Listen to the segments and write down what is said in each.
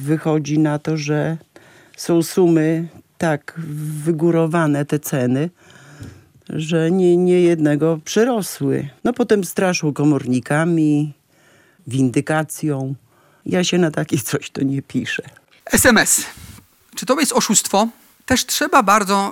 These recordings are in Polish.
wychodzi na to, że są sumy tak wygórowane, te ceny, że nie jednego przyrosły. No potem straszą komornikami, windykacją. Ja się na takie coś to nie piszę. SMS. Czy to jest oszustwo? Też trzeba bardzo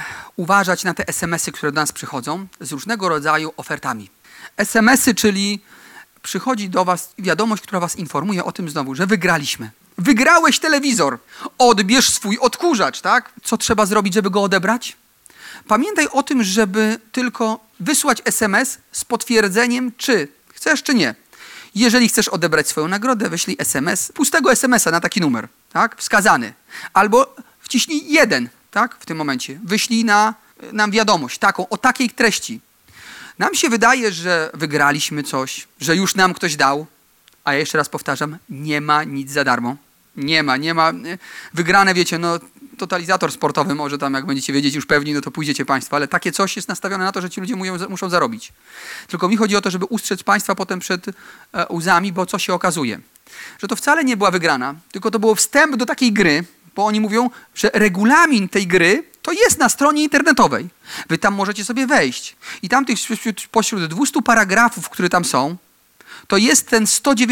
uważać na te SMS-y, które do nas przychodzą z różnego rodzaju ofertami. SMS-y, czyli przychodzi do was wiadomość, która was informuje o tym znowu, że wygraliśmy. Wygrałeś telewizor, odbierz swój odkurzacz, tak? Co trzeba zrobić, żeby go odebrać? Pamiętaj o tym, żeby tylko wysłać SMS z potwierdzeniem, czy chcesz, czy nie. Jeżeli chcesz odebrać swoją nagrodę, wyślij SMS, pustego SMS-a na taki numer, tak? Wskazany. Albo wciśnij 1, tak? W tym momencie. Wyślij nam wiadomość taką, o takiej treści. Nam się wydaje, że wygraliśmy coś, że już nam ktoś dał, a ja jeszcze raz powtarzam, nie ma nic za darmo. Nie ma. Wygrane, wiecie, no totalizator sportowy może tam, jak będziecie wiedzieć już pewni, no to pójdziecie państwo, ale takie coś jest nastawione na to, że ci ludzie muszą zarobić. Tylko mi chodzi o to, żeby ustrzec państwa potem przed łzami, bo co się okazuje? Że to wcale nie była wygrana, tylko to był wstęp do takiej gry, bo oni mówią, że regulamin tej gry to jest na stronie internetowej. Wy tam możecie sobie wejść. I tam pośród 200 paragrafów, które tam są, to jest ten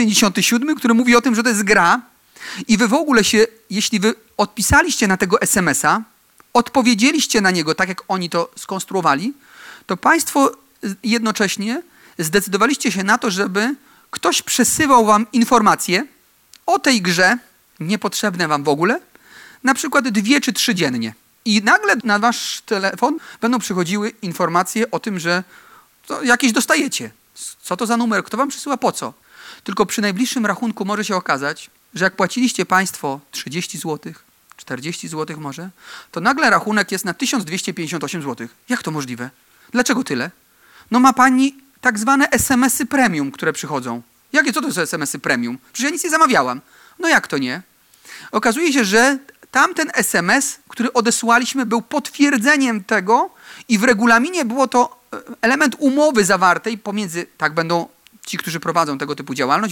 197, który mówi o tym, że to jest gra. I wy w ogóle jeśli wy odpisaliście na tego SMS-a, odpowiedzieliście na niego tak, jak oni to skonstruowali, to państwo jednocześnie zdecydowaliście się na to, żeby ktoś przesyłał wam informacje o tej grze, niepotrzebne wam w ogóle, na przykład 2 czy 3 dziennie. I nagle na wasz telefon będą przychodziły informacje o tym, że jakieś dostajecie. Co to za numer? Kto wam przysyła? Po co? Tylko przy najbliższym rachunku może się okazać, że jak płaciliście państwo 30 zł, 40 zł może, to nagle rachunek jest na 1258 zł. Jak to możliwe? Dlaczego tyle? No ma pani tak zwane SMS-y premium, które przychodzą. Co to są SMS-y premium? Przecież ja nic nie zamawiałam. No jak to nie? Okazuje się, że tamten SMS, który odesłaliśmy, był potwierdzeniem tego i w regulaminie było to element umowy zawartej pomiędzy, tak będą ci, którzy prowadzą tego typu działalność,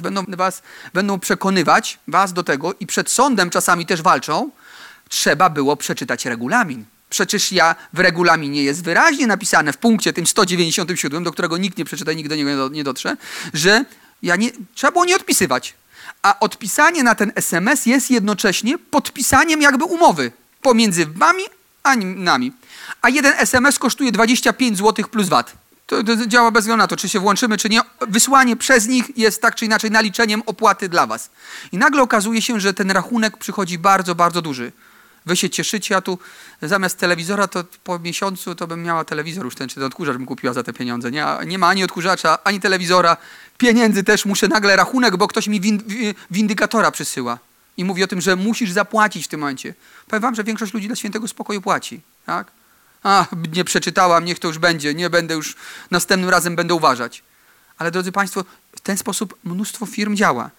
będą przekonywać was do tego i przed sądem czasami też walczą, trzeba było przeczytać regulamin. Przecież w regulaminie jest wyraźnie napisane w punkcie tym 197, do którego nikt nie przeczyta i nikt do niego nie dotrze, że trzeba było nie odpisywać. A odpisanie na ten SMS jest jednocześnie podpisaniem jakby umowy pomiędzy wami a nami. A jeden SMS kosztuje 25 zł plus VAT. To działa bez względu na to, czy się włączymy, czy nie. Wysłanie przez nich jest tak czy inaczej naliczeniem opłaty dla was. I nagle okazuje się, że ten rachunek przychodzi bardzo, bardzo duży. Wy się cieszycie, a tu zamiast telewizora to po miesiącu to bym miała telewizor już czy ten odkurzacz bym kupiła za te pieniądze. Nie ma ani odkurzacza, ani telewizora. Pieniędzy też muszę nagle rachunek, bo ktoś mi windykatora przysyła. I mówi o tym, że musisz zapłacić w tym momencie. Powiem wam, że większość ludzi dla świętego spokoju płaci. Tak? Nie przeczytałam, niech to już będzie, nie będę już, następnym razem będę uważać. Ale drodzy państwo, w ten sposób mnóstwo firm działa.